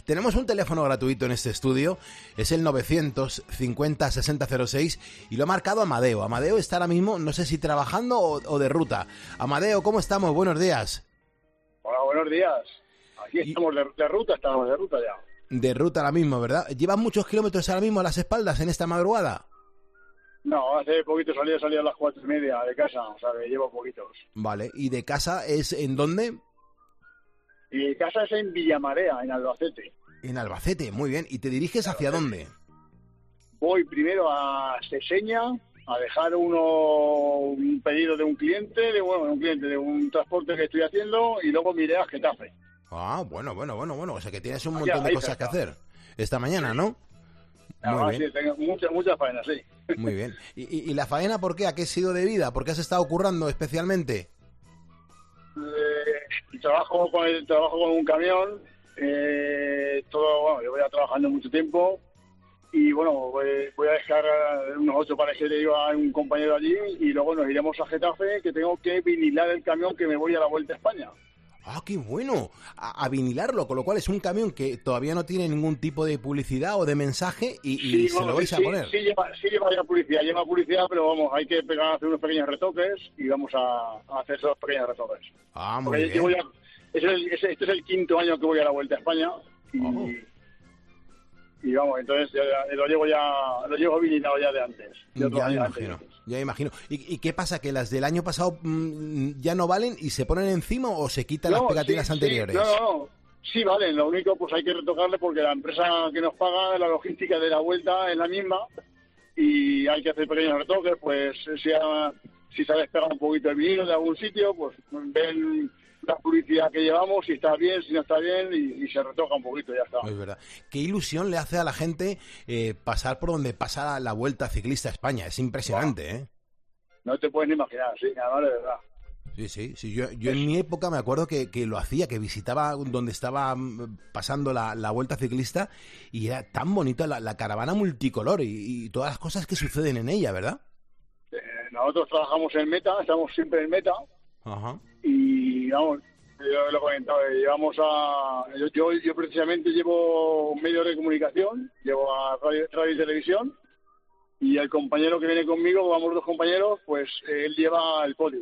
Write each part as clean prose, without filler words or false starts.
Tenemos un teléfono gratuito en este estudio, es el 950-6006 y lo ha marcado Amadeo. Amadeo está ahora mismo, no sé si trabajando o de ruta. Amadeo, ¿cómo estamos? Buenos días. Hola, buenos días. Aquí estamos de ruta ya. De ruta ahora mismo, ¿verdad? ¿Llevas muchos kilómetros ahora mismo a las espaldas en esta madrugada? No, hace poquito salí a las 4:30 de casa, o sea que llevo poquitos. Vale, ¿y de casa es en dónde? Y casa es en Villamarea, en Albacete. En Albacete, muy bien. ¿Y te diriges hacia dónde? Voy primero a Seseña a dejar un pedido de un cliente, de un transporte que estoy haciendo, y luego me iré a Getafe. Ah, bueno. O sea que tienes un montón de cosas que hacer esta mañana, ¿no? Muy bien. Sí, tengo muchas faenas, sí. Muy bien. ¿Y la faena por qué? ¿A qué ha sido debida? ¿Por qué has estado currando especialmente? Trabajo con un camión, yo voy a trabajando mucho tiempo y voy a dejar unos 8 para que le iba a un compañero allí y luego nos iremos a Getafe, que tengo que vinilar el camión que me voy a la Vuelta a España. ¡Ah, qué bueno! A vinilarlo, con lo cual es un camión que todavía no tiene ningún tipo de publicidad o de mensaje y se lo vais a poner. Sí, lleva ya publicidad, pero vamos, hay que hacer unos pequeños retoques y vamos a hacer esos pequeños retoques. Ah, muy bien. Este es el 5.º año que voy a la Vuelta a España y vamos, entonces lo llevo vinilado ya de antes. Ya imagino. ¿Y qué pasa? ¿Que las del año pasado ya no valen y se ponen encima o se quitan las pegatinas anteriores? No. Sí valen, lo único pues hay que retocarle porque la empresa que nos paga, la logística de la vuelta es la misma y hay que hacer pequeños retoques, pues si se ha despegado un poquito el vinilo de algún sitio, pues ven la publicidad que llevamos, si está bien, si no está bien, y se retoca un poquito, ya está. Es verdad. Qué ilusión le hace a la gente pasar por donde pasa la Vuelta Ciclista a España. Es impresionante, ¿eh? No te puedes ni imaginar, sí, además de verdad. Sí. Yo en mi época me acuerdo que lo hacía, que visitaba donde estaba pasando la Vuelta Ciclista y era tan bonita la caravana multicolor y todas las cosas que suceden en ella, ¿verdad? Nosotros trabajamos en Meta, estamos siempre en Meta. Ajá. Y vamos, yo lo comentaba, yo precisamente llevo medios de comunicación, llevo a radio y televisión, y el compañero que viene conmigo, vamos 2 compañeros, pues él lleva el podio.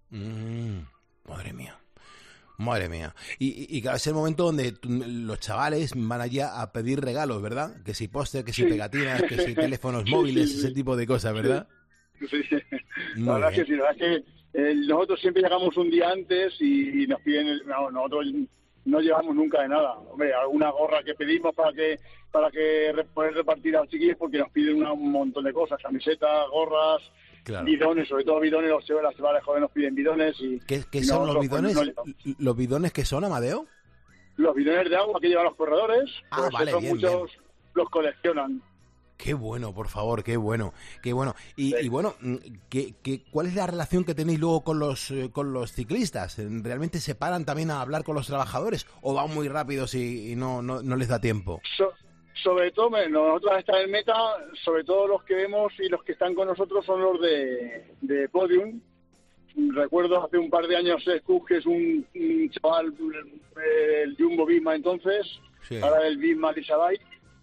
Madre mía. Y claro, es el momento donde los chavales van allá a pedir regalos, ¿verdad? Que si póster, que si pegatinas, que si teléfonos móviles, ese tipo de cosas, ¿verdad? Sí. La verdad es que nosotros siempre llegamos un día antes y nos piden, nosotros no llevamos nunca de nada. Hombre, alguna gorra que pedimos para que poder repartir a los chiquillos porque nos piden un montón de cosas, camisetas, gorras, claro. Bidones, sobre todo bidones, las chavales jóvenes nos piden bidones. ¿Qué son los bidones? ¿Los bidones qué son, Amadeo? Los bidones de agua que llevan los corredores, vale, bien, muchos bien. Los coleccionan. Qué bueno, por favor, qué bueno. Y bueno, ¿cuál es la relación que tenéis luego con los ciclistas? ¿Realmente se paran también a hablar con los trabajadores o van muy rápidos y no les da tiempo? Sobre todo, nosotros hasta en Meta, sobre todo los que vemos y los que están con nosotros son los de Podium. Recuerdo hace un par de años que es un chaval, el Jumbo Visma entonces, ahora el Visma Elisabeth.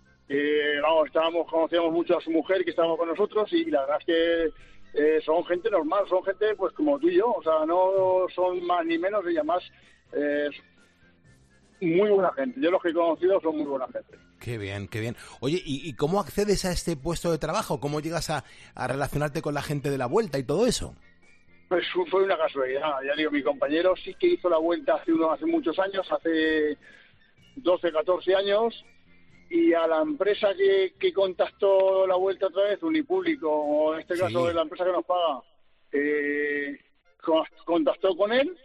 Conocíamos mucho a su mujer que estaba con nosotros y la verdad es que son gente normal, son gente pues como tú y yo, o sea, no son más ni menos, ella más muy buena gente. Yo los que he conocido son muy buena gente. Qué bien. Oye, ¿y cómo accedes a este puesto de trabajo? ¿Cómo llegas a relacionarte con la gente de la Vuelta y todo eso? Pues fue una casualidad, ya digo, mi compañero sí que hizo la Vuelta hace muchos años, hace 12, 14 años. Y a la empresa que contactó la Vuelta otra vez, Unipúblico, o en este caso la empresa que nos paga, contactó con él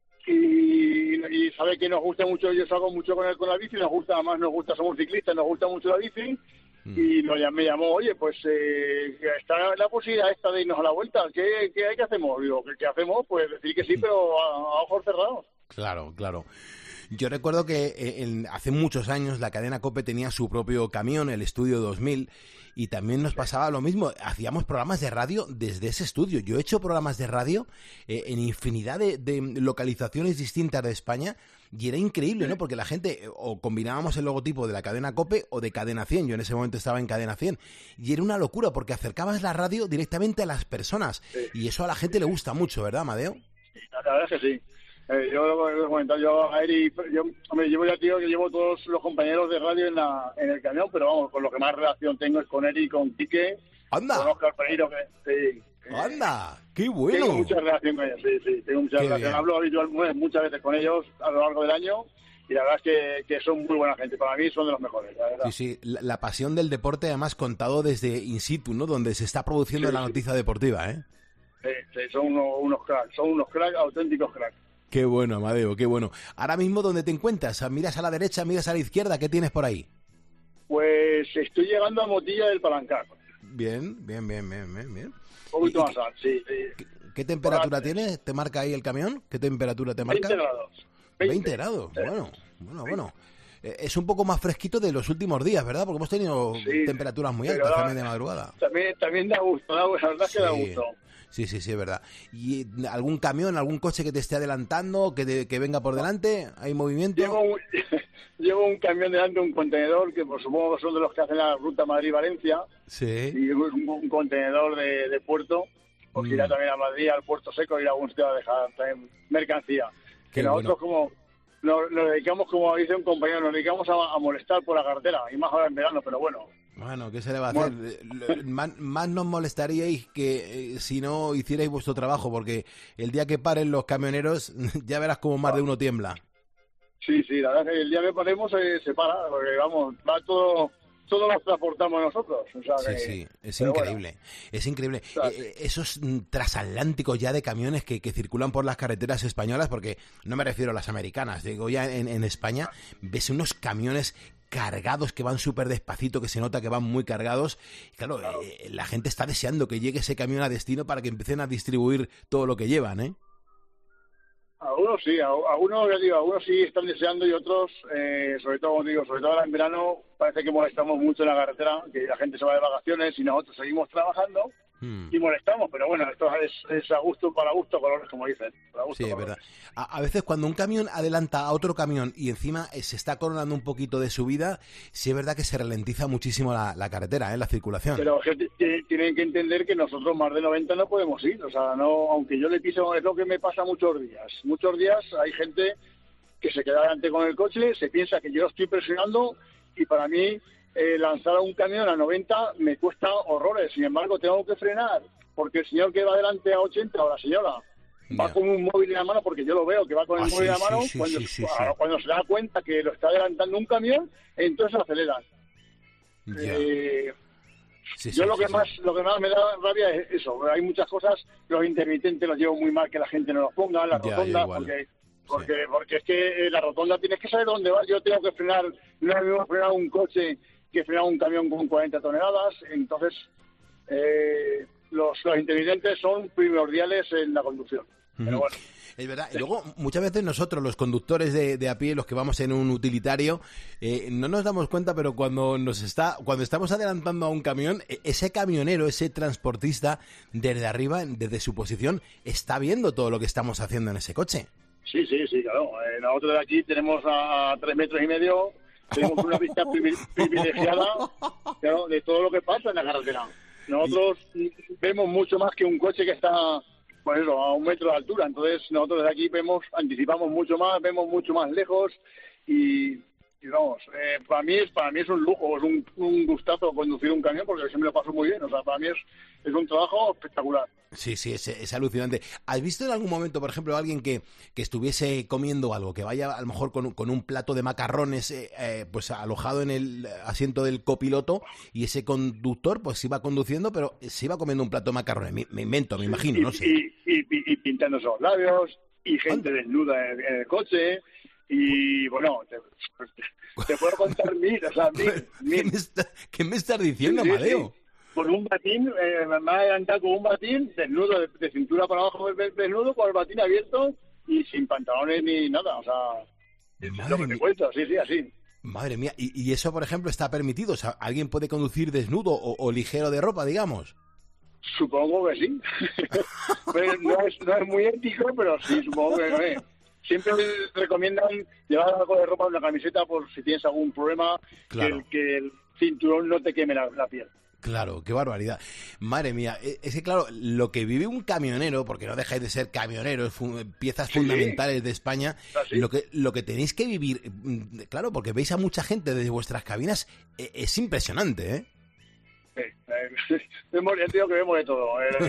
y sabe que nos gusta mucho, yo salgo mucho con él con la bici, somos ciclistas, nos gusta mucho la bici, y me llamó, oye, pues está la posibilidad esta de irnos a la Vuelta, ¿qué hacemos? Digo, ¿qué hacemos? Pues decir que sí, pero a ojos cerrados. Claro. Yo recuerdo que hace muchos años la cadena COPE tenía su propio camión, el Estudio 2000, y también nos pasaba lo mismo. Hacíamos programas de radio desde ese estudio. Yo he hecho programas de radio en infinidad de localizaciones distintas de España Y era increíble, ¿no? Porque la gente, o combinábamos el logotipo de la cadena COPE o de Cadena 100. Yo en ese momento estaba en Cadena 100. Y era una locura porque acercabas la radio directamente a las personas. Sí. Y eso a la gente le gusta mucho, ¿verdad, Amadeo? La verdad es que sí. Yo lo he comentado, yo a Eri, llevo ya, tío, que llevo todos los compañeros de radio en el camión, pero vamos, con lo que más relación tengo es con Eri, con Quique, ¡anda! con Oscar Pereiro, que sí. ¡Anda! ¡Qué bueno! Tengo mucha relación con ellos, sí, tengo mucha relación. Bien. Hablo habitualmente muchas veces con ellos a lo largo del año y la verdad es que son muy buena gente. Para mí son de los mejores, la verdad. Sí, la pasión del deporte además contado desde in situ, ¿no? Donde se está produciendo la noticia deportiva, ¿eh? Sí, son unos cracks, auténticos cracks. Qué bueno, Amadeo, qué bueno. Ahora mismo, ¿dónde te encuentras? ¿Miras a la derecha, miras a la izquierda? ¿Qué tienes por ahí? Pues estoy llegando a Motilla del Palancar. Bien. Un poquito más alto, sí. ¿Qué temperatura tiene? ¿Te marca ahí el camión? ¿Qué temperatura te marca? 20 grados. 20 grados, bueno. Es un poco más fresquito de los últimos días, ¿verdad? Porque hemos tenido temperaturas muy altas también de madrugada. También da gusto, la verdad que da gusto. Sí, es verdad. ¿Y algún camión, algún coche que te esté adelantando, que venga por delante? ¿Hay movimiento? Llevo un camión delante, un contenedor, que por supongo que son de los que hacen la ruta Madrid-Valencia. Sí. Y un contenedor de puerto, porque irá también a Madrid, al puerto seco, ir a algún sitio a dejar también mercancía. Qué que nosotros como nos dedicamos, como dice un compañero, nos dedicamos a molestar por la carretera, y más ahora en verano, pero bueno. Bueno, ¿qué se le va a hacer? Más nos molestaríais que si no hicierais vuestro trabajo, porque el día que paren los camioneros, ya verás como más de uno tiembla. Sí, la verdad es que el día que paremos se para, porque vamos, va todo lo transportamos nosotros. O sea, sí, es increíble. Bueno. Es increíble. Esos transatlánticos ya de camiones que circulan por las carreteras españolas, porque no me refiero a las americanas, digo ya en España, ves unos camiones cargados que van súper despacito, que se nota que van muy cargados. Y claro, la gente está deseando que llegue ese camión a destino para que empiecen a distribuir todo lo que llevan, ¿eh? Algunos sí, algunos sí están deseando y otros, sobre todo, como digo, sobre todo ahora en verano, parece que molestamos mucho en la carretera, que la gente se va de vacaciones y nosotros seguimos trabajando y molestamos, pero bueno, esto es a gusto, para gusto, colores, como dicen. Sí, es verdad. A veces cuando un camión adelanta a otro camión y encima se está coronando un poquito de subida, sí es verdad que se ralentiza muchísimo la carretera, la circulación. Pero tienen que entender que nosotros más de 90 no podemos ir, o sea, no, aunque yo le piso, es lo que me pasa muchos días. Muchos días hay gente que se queda delante con el coche, se piensa que yo estoy presionando y para mí lanzar a un camión a 90 me cuesta horrores. Sin embargo, tengo que frenar porque el señor que va delante a 80 o la señora va con un móvil en la mano, porque yo lo veo que va con el móvil en la mano. Cuando se da cuenta que lo está adelantando un camión, entonces aceleran. Yo lo que más me da rabia es eso. Hay muchas cosas, los intermitentes los llevo muy mal que la gente no los ponga, las rotondas, porque es que la rotonda tienes que saber dónde vas. Yo tengo que frenar, no es lo mismo frenar un coche que frenar un camión con 40 toneladas, entonces los intermitentes son primordiales en la conducción. Pero bueno. Es verdad. Y luego, muchas veces nosotros, los conductores de a pie, los que vamos en un utilitario, no nos damos cuenta, pero cuando estamos adelantando a un camión, ese camionero, ese transportista, desde arriba, desde su posición, está viendo todo lo que estamos haciendo en ese coche. Sí, claro. Nosotros de aquí tenemos a 3,5 metros, tenemos una vista privilegiada, claro, de todo lo que pasa en la carretera. Nosotros vemos mucho más que un coche que está, pues eso, a 1 metro de altura. Entonces nosotros desde aquí anticipamos mucho más, vemos mucho más lejos y vamos, para mí es un lujo, es un gustazo conducir un camión porque siempre lo paso muy bien. O sea, para mí es un trabajo espectacular. Sí, es alucinante. ¿Has visto en algún momento, por ejemplo, alguien que estuviese comiendo algo, que vaya a lo mejor con un plato de macarrones pues alojado en el asiento del copiloto y ese conductor pues iba conduciendo, pero se iba comiendo un plato de macarrones? Me invento, me imagino, no sé. Y pintándose los labios, y gente desnuda en el coche, y bueno, te puedo contar mil. ¿Qué me estás diciendo, Amadeo? Sí. Con un batín, me ha adelantado con un batín desnudo, de cintura para abajo desnudo, con el batín abierto y sin pantalones ni nada, o sea, es lo que te cuento, sí, así. Madre mía, ¿y eso, por ejemplo, está permitido? O sea, ¿alguien puede conducir desnudo o ligero de ropa, digamos? Supongo que sí. Pero no es muy ético, pero sí, supongo que siempre recomiendan llevar algo de ropa, una camiseta, por si tienes algún problema, claro, que el cinturón no te queme la piel. Claro, qué barbaridad. Madre mía, es que claro, lo que vive un camionero, porque no dejáis de ser camioneros, piezas fundamentales de España, lo que tenéis que vivir, claro, porque veis a mucha gente desde vuestras cabinas, es impresionante, ¿eh? Ya te digo que vemos de todo.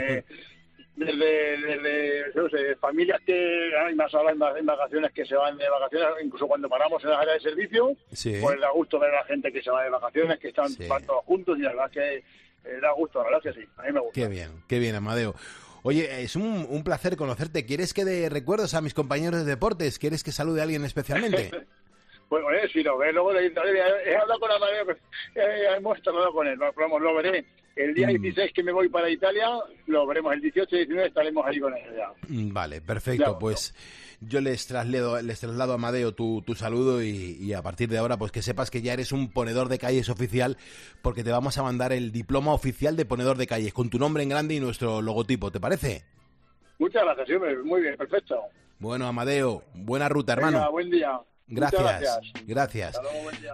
Desde yo sé, familias que hay más ahora en vacaciones, que se van de vacaciones, incluso cuando paramos en las áreas de servicio, pues da gusto ver a la gente que se va de vacaciones, que van todos juntos, y la verdad que da gusto, la verdad que sí, a mí me gusta. Qué bien, Amadeo. Oye, es un placer conocerte. ¿Quieres que dé recuerdos a mis compañeros de deportes? ¿Quieres que salude a alguien especialmente? Pues sí, lo ve, luego he hablado con Amadeo, hemos hablado con él, lo veré. El día 16 que me voy para Italia, lo veremos. El 18 y 19 estaremos ahí con él ya. Vale, perfecto. Ya, pues yo les traslado a Amadeo tu saludo y a partir de ahora pues que sepas que ya eres un ponedor de calles oficial, porque te vamos a mandar el diploma oficial de ponedor de calles con tu nombre en grande y nuestro logotipo. ¿Te parece? Muchas gracias, muy bien, perfecto. Bueno, Amadeo, buena ruta, hermano. Venga, buen día. Gracias. Hasta luego, buen día.